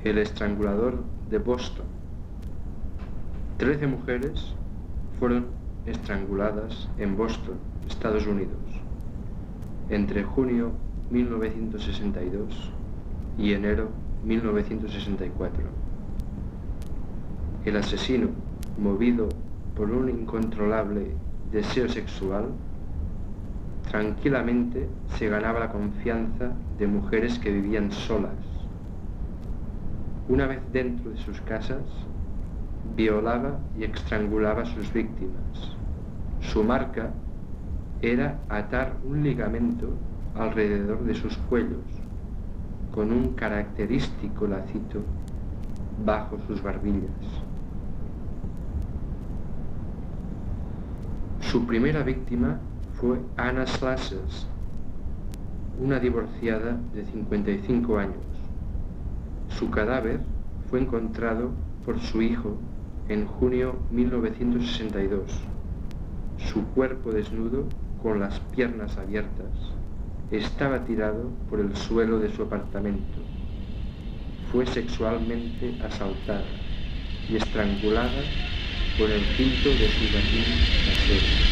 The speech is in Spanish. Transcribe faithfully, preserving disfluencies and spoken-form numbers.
El estrangulador de Boston. Trece mujeres fueron estranguladas en Boston, Estados Unidos, entre junio mil novecientos sesenta y dos y enero mil novecientos sesenta y cuatro. El asesino, movido por un incontrolable deseo sexual, tranquilamente se ganaba la confianza de mujeres que vivían solas. Una vez dentro de sus casas, violaba y estrangulaba a sus víctimas. Su marca era atar un ligamento alrededor de sus cuellos, con un característico lacito bajo sus barbillas. Su primera víctima fue Anna Slashes, una divorciada de cincuenta y cinco años. Su cadáver fue encontrado por su hijo en junio mil novecientos sesenta y dos. Su cuerpo desnudo, con las piernas abiertas, estaba tirado por el suelo de su apartamento. Fue sexualmente asaltada y estrangulada con el cinto de su latín casero.